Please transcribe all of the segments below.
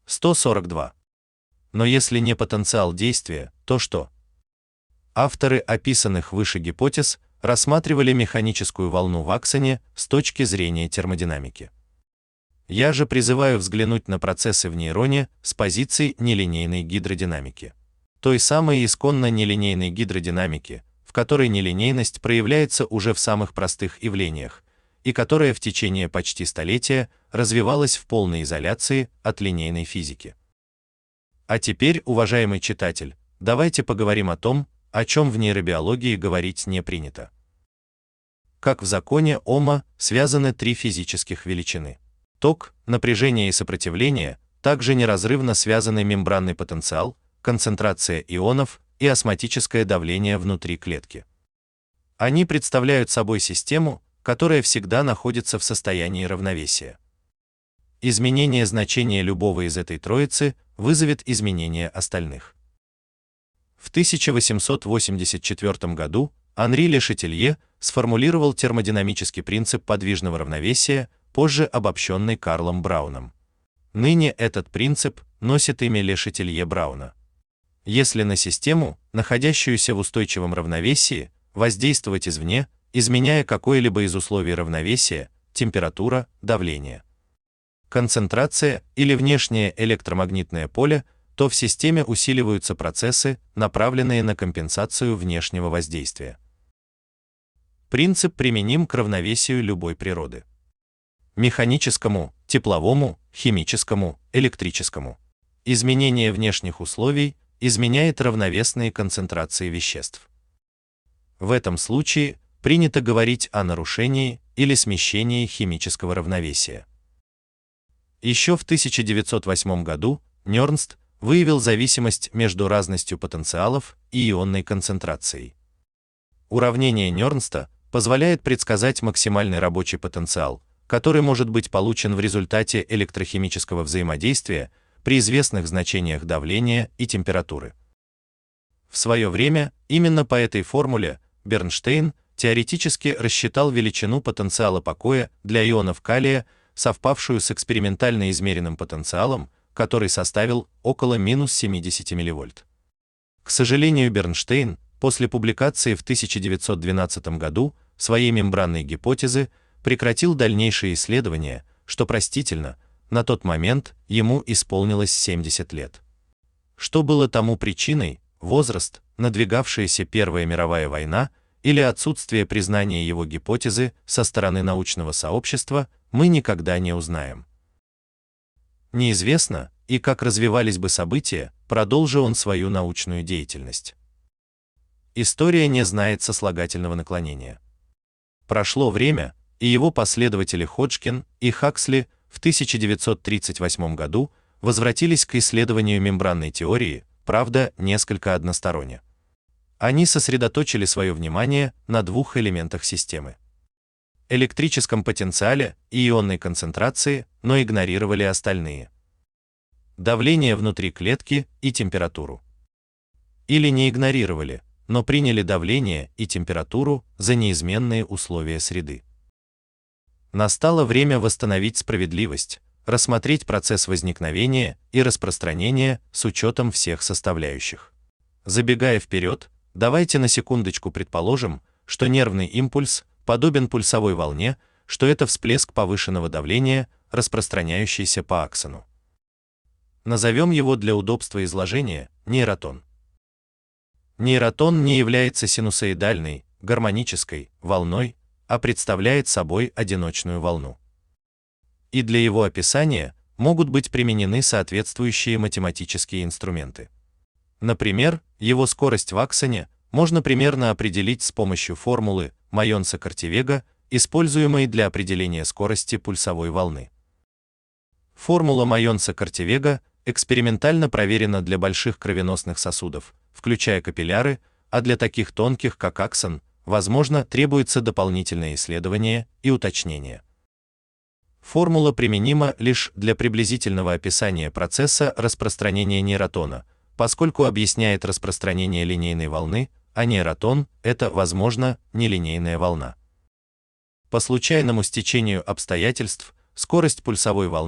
142. Но если не потенциал действия, то что? Авторы описанных выше гипотез рассматривали механическую волну в аксоне с точки зрения термодинамики. Я же призываю взглянуть на процессы в нейроне с позиции нелинейной гидродинамики. Той самой исконно нелинейной гидродинамики, в которой нелинейность проявляется уже в самых простых явлениях, и которая в течение почти столетия развивалась в полной изоляции от линейной физики. А теперь, уважаемый читатель, давайте поговорим о том, о чем в нейробиологии говорить не принято. Как в законе Ома связаны три физических величины. Ток, напряжение и сопротивление также неразрывно связаны мембранный потенциал, концентрация ионов и осмотическое давление внутри клетки. Они представляют собой систему, которая всегда находится в состоянии равновесия. Изменение значения любого из этой троицы вызовет изменение остальных. В 1884 году Анри Ле Шатилье сформулировал термодинамический принцип подвижного равновесия, позже обобщенный Карлом Брауном. Ныне этот принцип носит имя Ле Шатилье-Брауна. Если на систему, находящуюся в устойчивом равновесии, воздействовать извне, изменяя какое-либо из условий равновесия, температура, давление, концентрация или внешнее электромагнитное поле, то в системе усиливаются процессы, направленные на компенсацию внешнего воздействия. Принцип применим к равновесию любой природы. Механическому, тепловому, химическому, электрическому. Изменение внешних условий изменяет равновесные концентрации веществ. В этом случае принято говорить о нарушении или смещении химического равновесия. Еще в 1908 году Нёрнст выявил зависимость между разностью потенциалов и ионной концентрацией. Уравнение Нёрнста позволяет предсказать максимальный рабочий потенциал, который может быть получен в результате электрохимического взаимодействия при известных значениях давления и температуры. В свое время именно по этой формуле Бернштейн теоретически рассчитал величину потенциала покоя для ионов калия, совпавшую с экспериментально измеренным потенциалом, который составил около минус 70 мВ. К сожалению, Бернштейн после публикации в 1912 году своей мембранной гипотезы прекратил дальнейшие исследования, что простительно, на тот момент ему исполнилось 70 лет. Что было тому причиной, возраст, надвигавшаяся Первая мировая война или отсутствие признания его гипотезы со стороны научного сообщества, мы никогда не узнаем. Неизвестно, и как развивались бы события, продолжил он свою научную деятельность. История не знает сослагательного наклонения. Прошло время, и его последователи Ходжкин и Хаксли в 1938 году возвратились к исследованию мембранной теории, правда, несколько односторонне. Они сосредоточили свое внимание на двух элементах системы: электрическом потенциале и ионной концентрации, но игнорировали остальные: давление внутри клетки и температуру. Или не игнорировали, но приняли давление и температуру за неизменные условия среды. Настало время восстановить справедливость, рассмотреть процесс возникновения и распространения с учетом всех составляющих. Забегая вперед, давайте на секундочку предположим, что нервный импульс подобен пульсовой волне, что это всплеск повышенного давления, распространяющийся по аксону. Назовем его для удобства изложения нейротон. Нейротон не является синусоидальной, гармонической волной, а представляет собой одиночную волну. И для его описания могут быть применены соответствующие математические инструменты. Например, его скорость в аксоне можно примерно определить с помощью формулы Майонса-Кортевега, используемой для определения скорости пульсовой волны. Формула Майонса-Кортевега экспериментально проверена для больших кровеносных сосудов, включая капилляры, а для таких тонких, как аксон, возможно, требуется дополнительное исследование и уточнение. Формула применима лишь для приблизительного описания процесса распространения нейротона, поскольку объясняет распространение линейной волны, а нейротон – это, возможно, нелинейная волна. По случайному стечению обстоятельств скорость пульсовой волны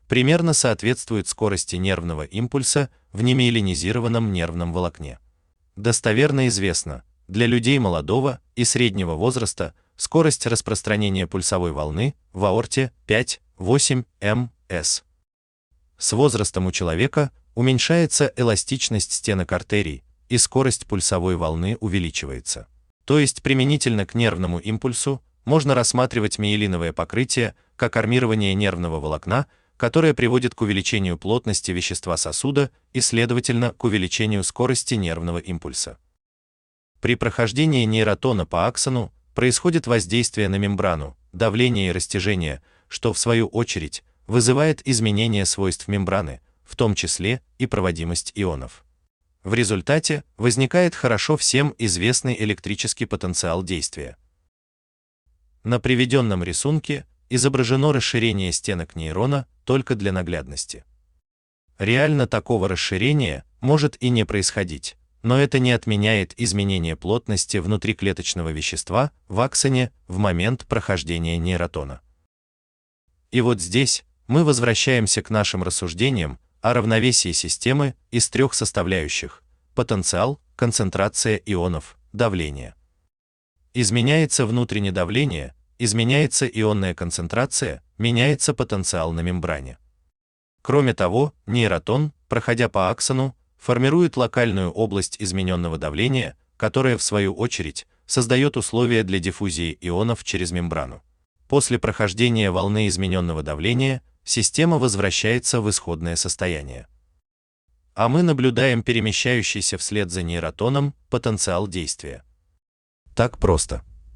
примерно соответствует скорости нервного импульса в немиелинизированном нервном волокне. Достоверно известно, для людей молодого и среднего возраста скорость распространения пульсовой волны в аорте 5-8 м.с. С возрастом у человека уменьшается эластичность стенок артерий, и скорость пульсовой волны увеличивается. То есть применительно к нервному импульсу можно рассматривать миелиновое покрытие как армирование нервного волокна, которое приводит к увеличению плотности вещества сосуда и, следовательно, к увеличению скорости нервного импульса. При прохождении нейротона по аксону происходит воздействие на мембрану, давление и растяжение, что в свою очередь вызывает изменение свойств мембраны, в том числе и проводимость ионов. В результате возникает хорошо всем известный электрический потенциал действия. На приведенном рисунке изображено расширение стенок нейрона только для наглядности. Реально такого расширения может и не происходить, но это не отменяет изменение плотности внутриклеточного вещества в аксоне в момент прохождения нейротона. И вот здесь мы возвращаемся к нашим рассуждениям о равновесии системы из трех составляющих: потенциал, концентрация ионов, давление. Изменяется внутреннее давление, изменяется ионная концентрация, меняется потенциал на мембране. Кроме того, нейротон, проходя по аксону, формирует локальную область измененного давления, которая, в свою очередь, создает условия для диффузии ионов через мембрану. После прохождения волны измененного давления система возвращается в исходное состояние. А мы наблюдаем перемещающийся вслед за нейротоном потенциал действия. Так просто.